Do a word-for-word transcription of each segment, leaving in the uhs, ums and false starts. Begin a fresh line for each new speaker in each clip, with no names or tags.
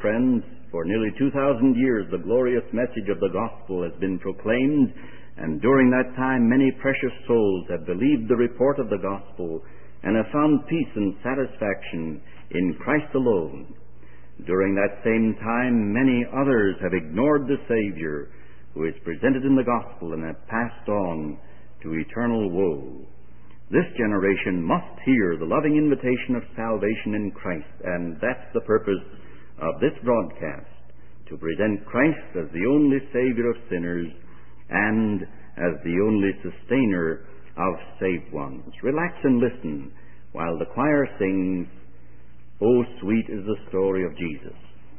friends, for nearly two thousand years the glorious message of the gospel has been proclaimed, and during that time many precious souls have believed the report of the gospel and have found peace and satisfaction in Christ alone. During that same time, many others have ignored the Savior who is presented in the gospel and have passed on to eternal woe. This generation must hear the loving invitation of salvation in Christ, and that's the purpose of this broadcast, to present Christ as the only Savior of sinners and as the only sustainer of saved ones. Relax and listen while the choir sings, "Oh, sweet is the story of Jesus."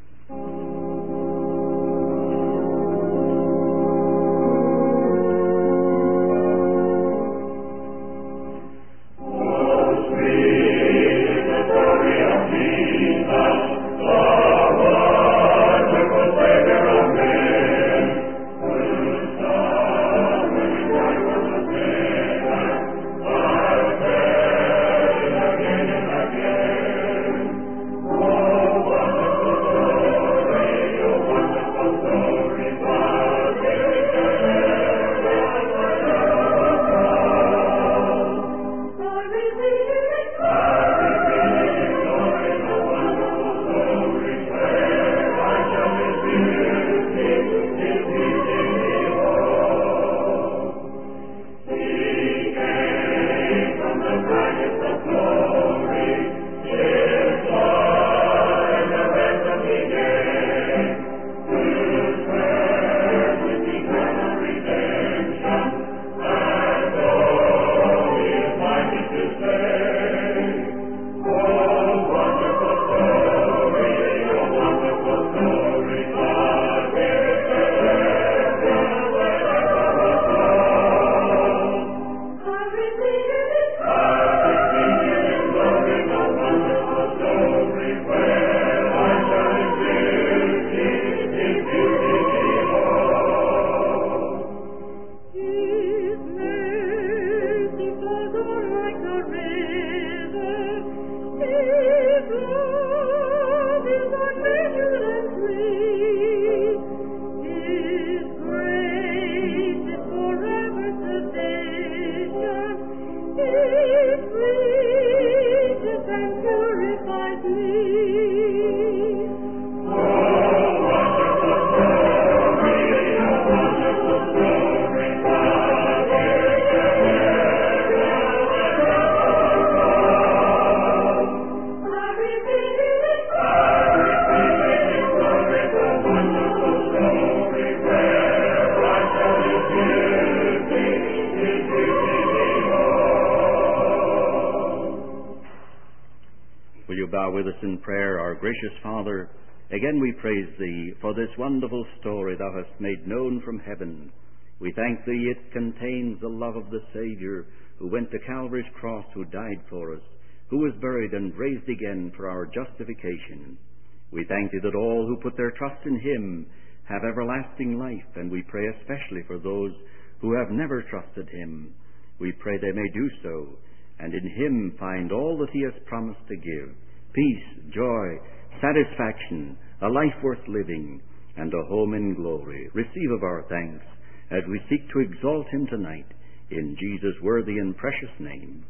With us in prayer. Our gracious Father, again we praise Thee for this wonderful story Thou hast made known from heaven. We thank Thee it contains the love of the Savior who went to Calvary's cross, who died for us, who was buried and raised again for our justification. We thank Thee that all who put their trust in Him have everlasting life, and we pray especially for those who have never trusted Him. We pray they may do so, and in Him find all that He has promised to give: peace, joy, satisfaction, a life worth living, and a home in glory. Receive of our thanks as we seek to exalt Him tonight, in Jesus' worthy and precious name.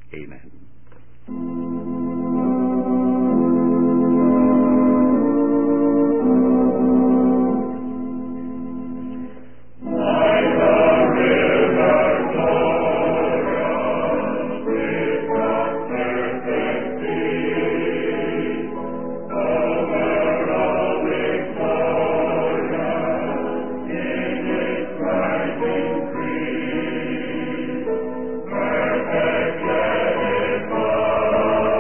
Amen.
Perfect, let it fall.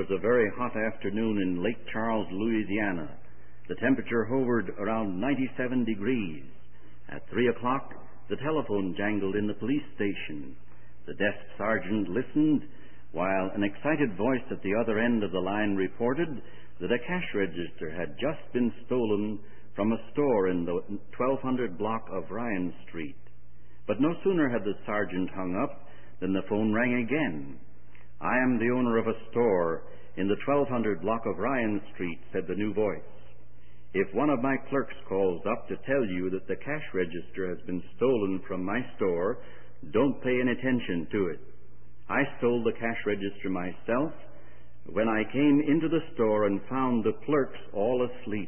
was a very hot afternoon in Lake Charles, Louisiana. The temperature hovered around ninety-seven degrees. At three o'clock, the telephone jangled in the police station. The desk sergeant listened while an excited voice at the other end of the line reported that a cash register had just been stolen from a store in the twelve hundred block of Ryan Street. But no sooner had the sergeant hung up than the phone rang again. "I am the owner of a store in the twelve hundred block of Ryan Street," said the new voice. "If one of my clerks calls up to tell you that the cash register has been stolen from my store, don't pay any attention to it. I stole the cash register myself when I came into the store and found the clerks all asleep."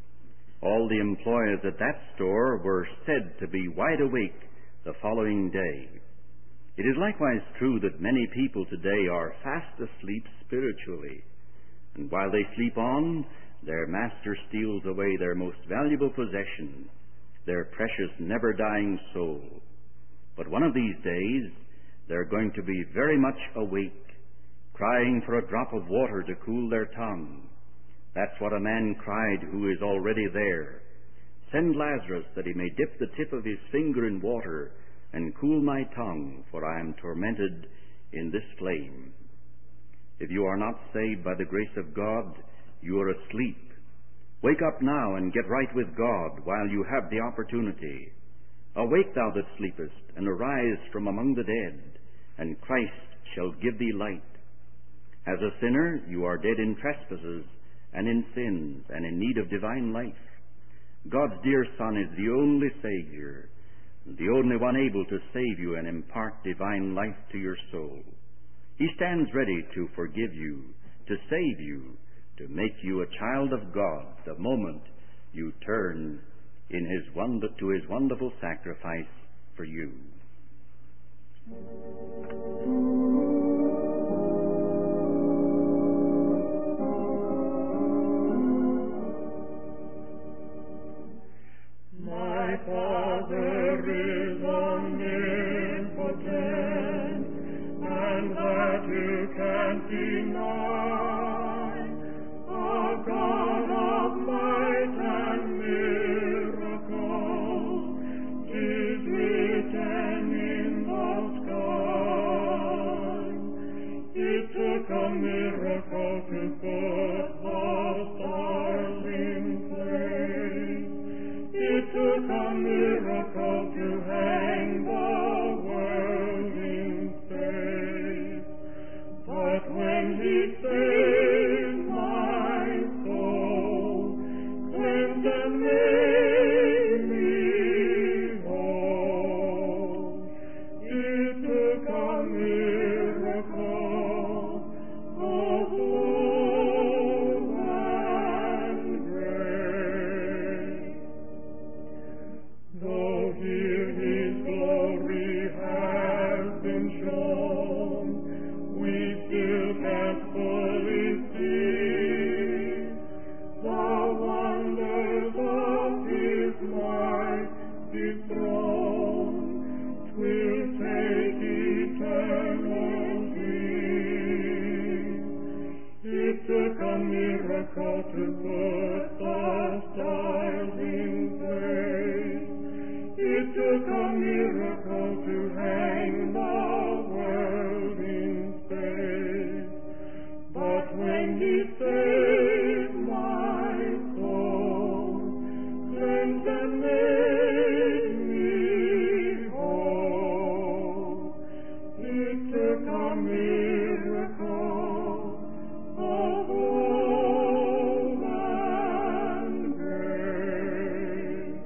All the employees at that store were said to be wide awake the following day. It is likewise true that many people today are fast asleep spiritually, and while they sleep on, their master steals away their most valuable possession, their precious, never-dying soul. But one of these days, they're going to be very much awake, crying for a drop of water to cool their tongue. That's what a man cried who is already there. "Send Lazarus that he may dip the tip of his finger in water and cool my tongue, for I am tormented in this flame." If you are not saved by the grace of God, you are asleep. Wake up now and get right with God while you have the opportunity. "Awake, thou that sleepest, and arise from among the dead, and Christ shall give thee light." As a sinner, you are dead in trespasses and in sins, and in need of divine life. God's dear Son is the only Savior, the only one able to save you and impart divine life to your soul. He stands ready to forgive you, to save you, to make you a child of God the moment you turn in his wonder, to his wonderful sacrifice for you.
My Father is omnipotent, and that you can't deny, a God of might and miracle, is written in the sky. It took a miracle to put the stars in place. It took a miracle to hang the world in space. But when he saved my soul, cleansed and made me whole, it took a miracle of love and grace. Though here his glory has been shown, we still can't fully see the wonders of his mighty throne. 'Twill take eternity. It took a miracle to put the stars in place. It took a miracle to hang the world in space. But when he saved my soul, cleansed and made me whole, it took a miracle of love and grace.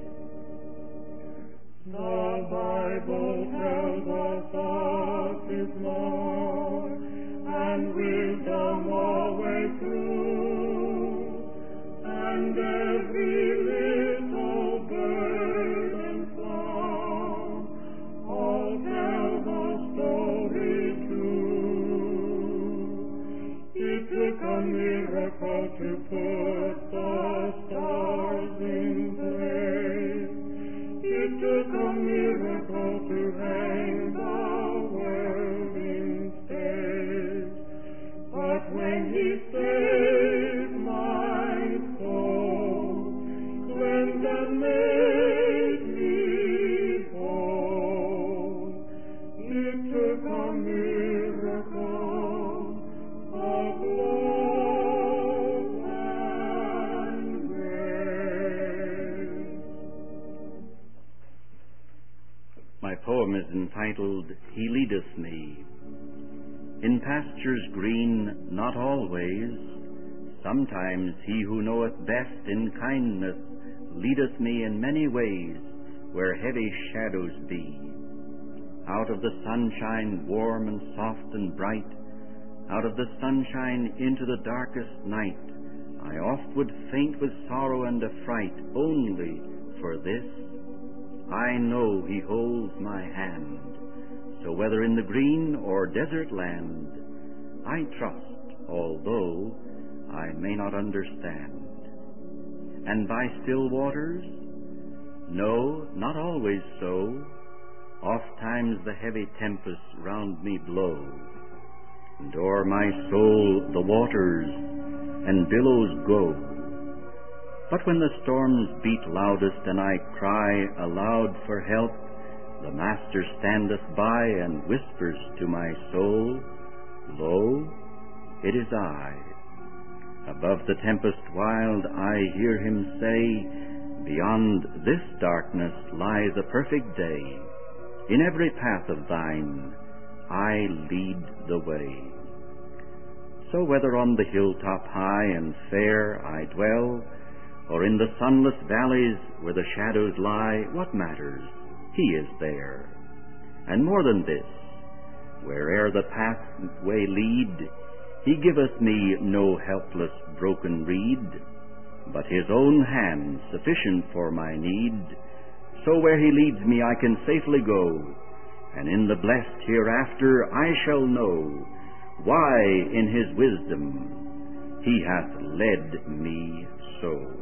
The Bible tells us of his love and wisdom always through, and every little bird and flower all tell the story too. It took a miracle to put the stars in place. It took a miracle to hang the world in space. But when he
poem is entitled, He Leadeth Me. In pastures green, not always, sometimes He who knoweth best in kindness leadeth me in many ways where heavy shadows be. Out of the sunshine warm and soft and bright, out of the sunshine into the darkest night, I oft would faint with sorrow and affright, only for this, I know He holds my hand. So whether in the green or desert land, I trust, although I may not understand. And by still waters? No, not always so. Oft times the heavy tempests round me blow, and o'er my soul the waters and billows go. But when the storms beat loudest and I cry aloud for help, the Master standeth by and whispers to my soul, Lo, it is I. Above the tempest wild I hear Him say, Beyond this darkness lies a perfect day. In every path of thine I lead the way. So whether on the hilltop high and fair I dwell, or in the sunless valleys where the shadows lie, what matters? He is there. And more than this, where'er the pathway lead, He giveth me no helpless broken reed, but His own hand sufficient for my need. So where He leads me I can safely go, and in the blessed hereafter I shall know why in His wisdom He hath led me so.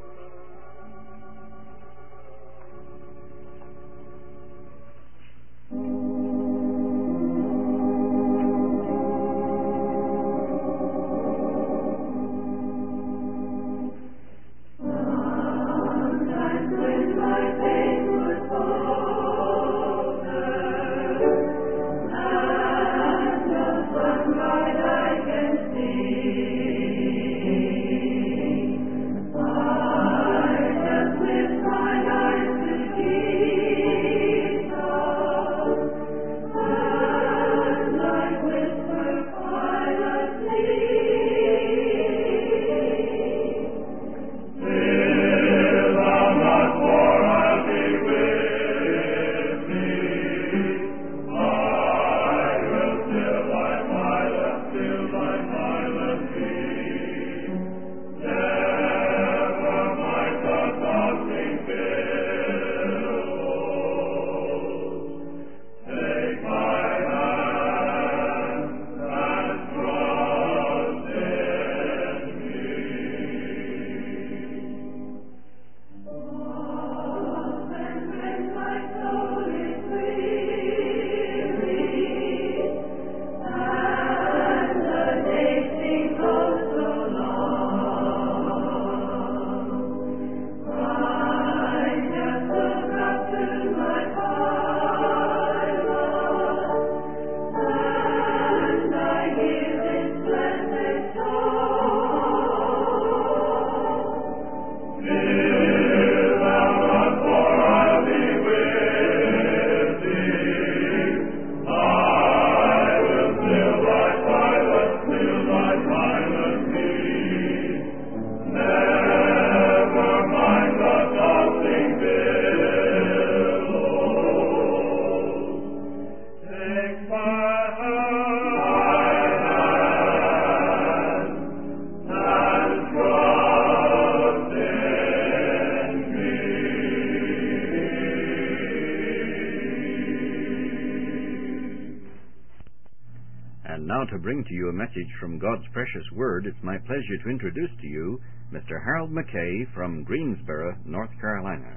And now to bring to you a message from God's precious Word, it's my pleasure to introduce to you Mister Harold McKay from Greensboro, North Carolina.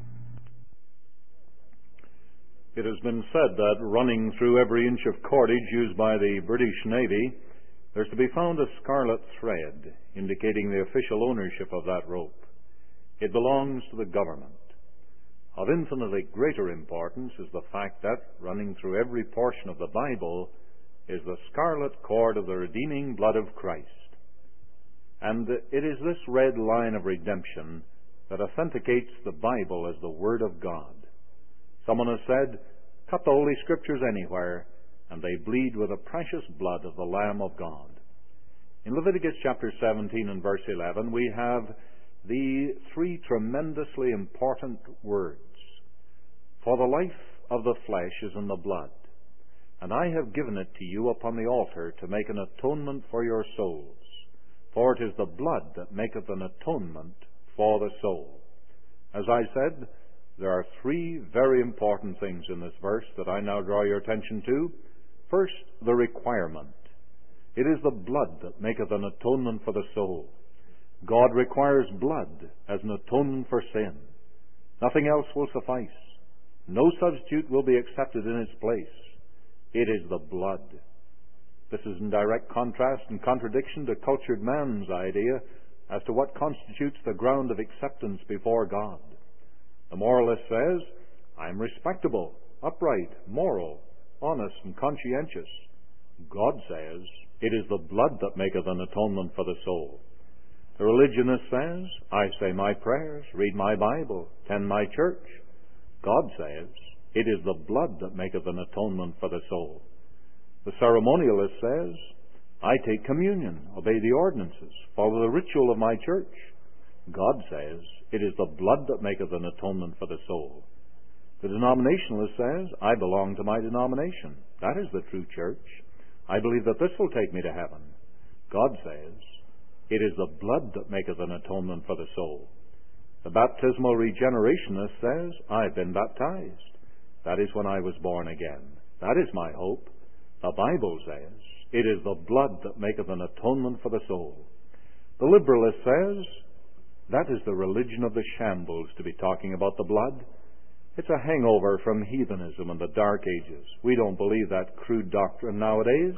It has been said that running through every inch of cordage used by the British Navy, there's to be found a scarlet thread indicating the official ownership of that rope. It belongs to the government. Of infinitely greater importance is the fact that, running through every portion of the Bible, is the scarlet cord of the redeeming blood of Christ. And it is this red line of redemption that authenticates the Bible as the Word of God. Someone has said, Cut the Holy Scriptures anywhere, and they bleed with the precious blood of the Lamb of God. In Leviticus chapter seventeen and verse eleven, we have the three tremendously important words. For the life of the flesh is in the blood, and I have given it to you upon the altar to make an atonement for your souls. For it is the blood that maketh an atonement for the soul. As I said, there are three very important things in this verse that I now draw your attention to. First, the requirement. It is the blood that maketh an atonement for the soul. God requires blood as an atonement for sin. Nothing else will suffice. No substitute will be accepted in its place. It is the blood. This is in direct contrast and contradiction to cultured man's idea as to what constitutes the ground of acceptance before God. The moralist says, I am respectable, upright, moral, honest, and conscientious. God says, it is the blood that maketh an atonement for the soul. The religionist says, I say my prayers, read my Bible, attend my church. God says, it is the blood that maketh an atonement for the soul. The ceremonialist says, I take communion, obey the ordinances, follow the ritual of my church. God says, it is the blood that maketh an atonement for the soul. The denominationalist says, I belong to my denomination. That is the true church. I believe that this will take me to heaven. God says, it is the blood that maketh an atonement for the soul. The baptismal regenerationist says, I've been baptized. That is when I was born again. That is my hope. The Bible says, it is the blood that maketh an atonement for the soul. The liberalist says, that is the religion of the shambles to be talking about the blood. It's a hangover from heathenism in the Dark Ages. We don't believe that crude doctrine nowadays.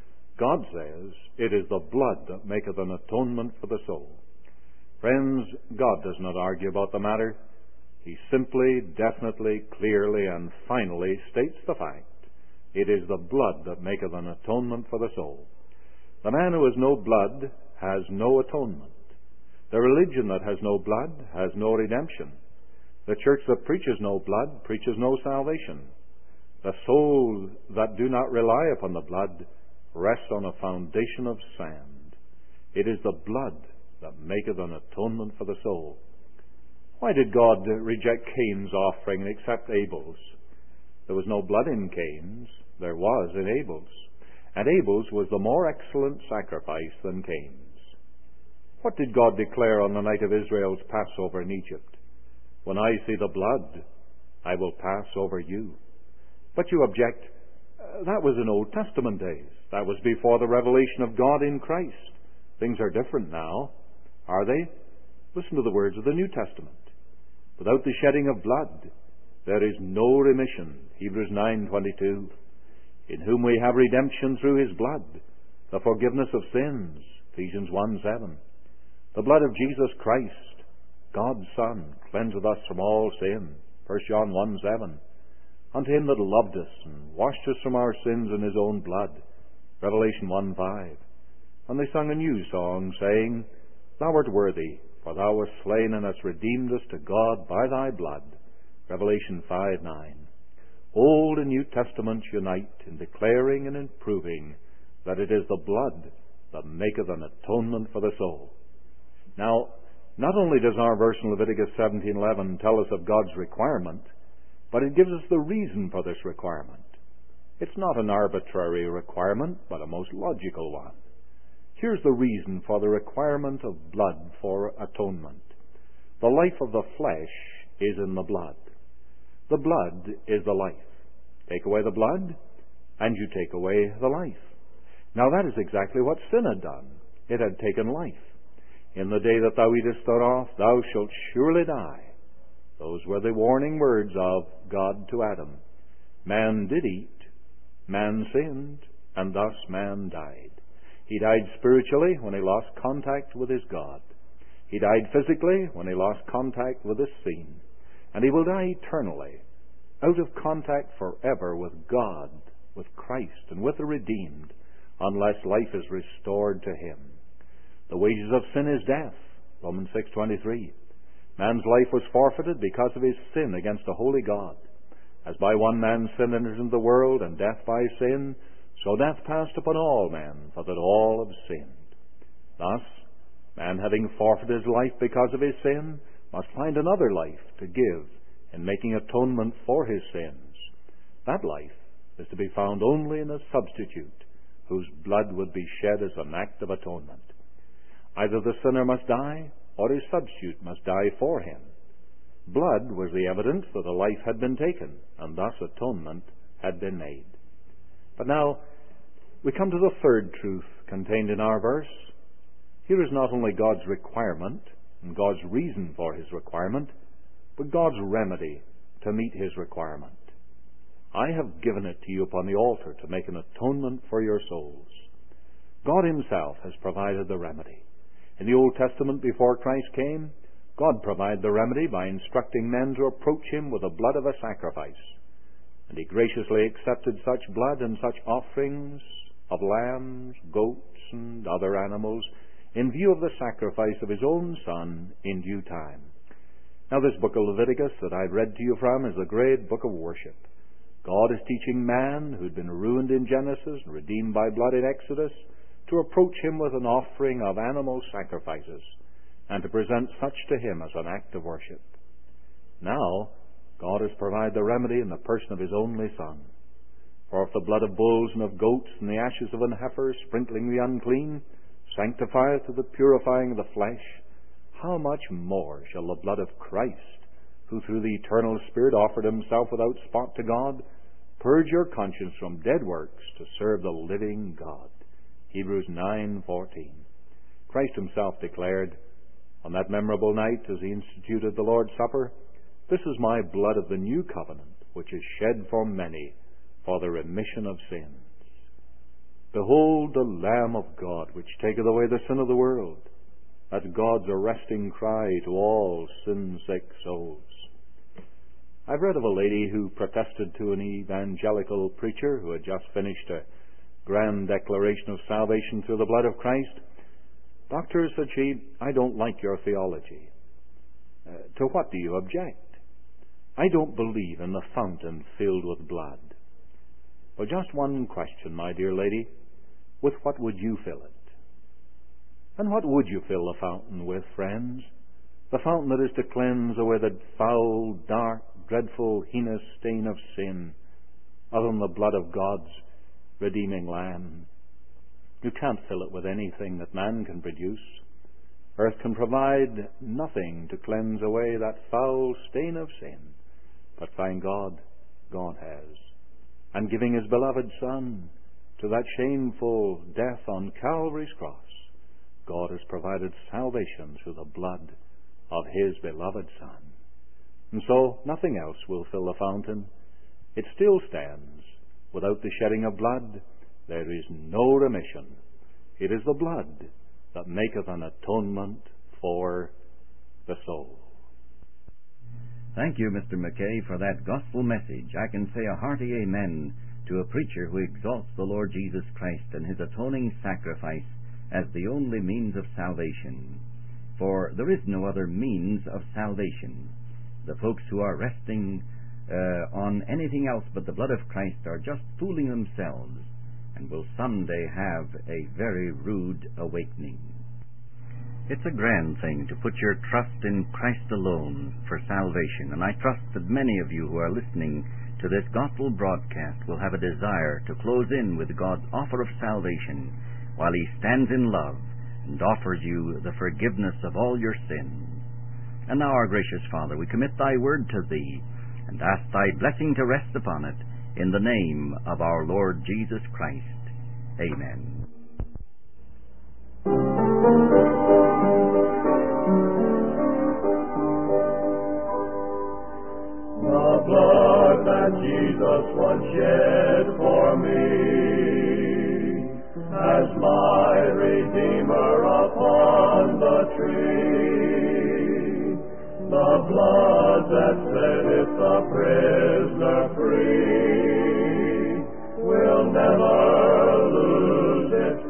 God says, it is the blood that maketh an atonement for the soul. Friends, God does not argue about the matter. He simply, definitely, clearly, and finally states the fact. It is the blood that maketh an atonement for the soul. The man who has no blood has no atonement. The religion that has no blood has no redemption. The church that preaches no blood preaches no salvation. The souls that do not rely upon the blood rest on a foundation of sand. It is the blood that maketh an atonement for the soul. Why did God reject Cain's offering and accept Abel's? There was no blood in Cain's. There was in Abel's. And Abel's was the more excellent sacrifice than Cain's. What did God declare on the night of Israel's Passover in Egypt? When I see the blood, I will pass over you. But you object, that was in Old Testament days. That was before the revelation of God in Christ. Things are different now. Are they? Listen to the words of the New Testament. Without the shedding of blood, there is no remission. Hebrews nine twenty-two. In whom we have redemption through his blood, the forgiveness of sins. Ephesians one seven. The blood of Jesus Christ, God's Son, cleanseth us from all sin. First John one seven. Unto him that loved us and washed us from our sins in his own blood. Revelation one five. And they sung a new song, saying, Thou art worthy, for thou wast slain and hast redeemed us to God by thy blood. Revelation five nine. Old and New Testaments unite in declaring and in proving that it is the blood that maketh an atonement for the soul. Now, not only does our verse in Leviticus seventeen eleven tell us of God's requirement, but it gives us the reason for this requirement. It's not an arbitrary requirement, but a most logical one. Here's the reason for the requirement of blood for atonement. The life of the flesh is in the blood. The blood is the life. Take away the blood, and you take away the life. Now that is exactly what sin had done. It had taken life. In the day that thou eatest thereof, thou shalt surely die. Those were the warning words of God to Adam. Man did eat, man sinned, and thus man died. He died spiritually when he lost contact with his God. He died physically when he lost contact with his sin. And he will die eternally, out of contact forever with God, with Christ, and with the redeemed, unless life is restored to him. The wages of sin is death, Romans six twenty-three. Man's life was forfeited because of his sin against a holy God. As by one man sin entered into the world, and death by sin, so death passed upon all men, for that all have sinned. Thus, man, having forfeited his life because of his sin, must find another life to give in making atonement for his sins. That life is to be found only in a substitute, whose blood would be shed as an act of atonement. Either the sinner must die, or his substitute must die for him. Blood was the evidence that a life had been taken, and thus atonement had been made. But now, we come to the third truth contained in our verse. Here is not only God's requirement, and God's reason for his requirement, but God's remedy to meet his requirement. I have given it to you upon the altar to make an atonement for your souls. God himself has provided the remedy. In the Old Testament, before Christ came, God provided the remedy by instructing men to approach him with the blood of a sacrifice. And he graciously accepted such blood and such offerings of lambs, goats, and other animals in view of the sacrifice of his own Son in due time. Now, this book of Leviticus that I've read to you from is a great book of worship. God is teaching man, who'd been ruined in Genesis and redeemed by blood in Exodus, to approach him with an offering of animal sacrifices and to present such to him as an act of worship. Now, God has provided the remedy in the person of his only Son. For if the blood of bulls and of goats and the ashes of an heifer, sprinkling the unclean, sanctifieth to the purifying of the flesh, how much more shall the blood of Christ, who through the eternal Spirit offered himself without spot to God, purge your conscience from dead works to serve the living God. Hebrews nine fourteen. Christ himself declared on that memorable night as he instituted the Lord's Supper, "This is my blood of the new covenant, which is shed for many for the remission of sins. Behold the Lamb of God, which taketh away the sin of the world." That's God's arresting cry to all sin-sick souls. I've read of a lady who protested to an evangelical preacher who had just finished a grand declaration of salvation through the blood of Christ. "Doctor," said she, "I don't like your theology." Uh, to what do you object? "I don't believe in the fountain filled with blood." Well, just one question, my dear lady. With what would you fill it? And what would you fill the fountain with, friends? The fountain that is to cleanse away the foul, dark, dreadful, heinous stain of sin, other than the blood of God's redeeming Lamb. You can't fill it with anything that man can produce. Earth can provide nothing to cleanse away that foul stain of sin. But thank God, God has. And giving his beloved Son to that shameful death on Calvary's cross, God has provided salvation through the blood of his beloved Son. And so nothing else will fill the fountain. It still stands. Without the shedding of blood, there is no remission. It is the blood that maketh an atonement for the soul.
Thank you, Mister McKay, for that gospel message. I can say a hearty amen to a preacher who exalts the Lord Jesus Christ and his atoning sacrifice as the only means of salvation. For there is no other means of salvation. The folks who are resting uh, on anything else but the blood of Christ are just fooling themselves and will someday have a very rude awakening. It's a grand thing to put your trust in Christ alone for salvation, and I trust that many of you who are listening to this gospel broadcast will have a desire to close in with God's offer of salvation while he stands in love and offers you the forgiveness of all your sins. And now, our gracious Father, we commit thy word to thee and ask thy blessing to rest upon it in the name of our Lord Jesus Christ. Amen.
The blood that Jesus once shed for me, as my Redeemer upon the tree, the blood that setteth the prisoner free, will never lose its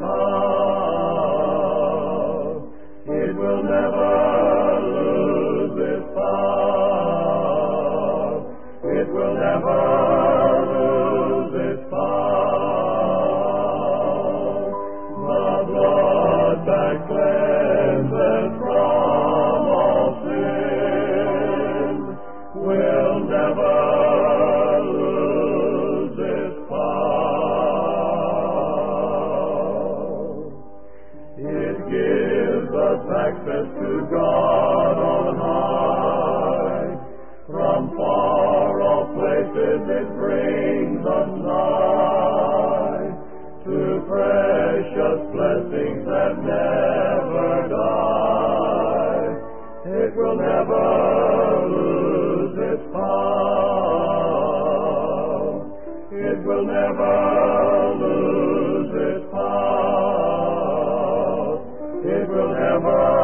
power. It will never lose its power. It will never gives us access to God on high. From far off places it brings us nigh to precious blessings that never die. It will never lose its power. It will never lose its power. It will never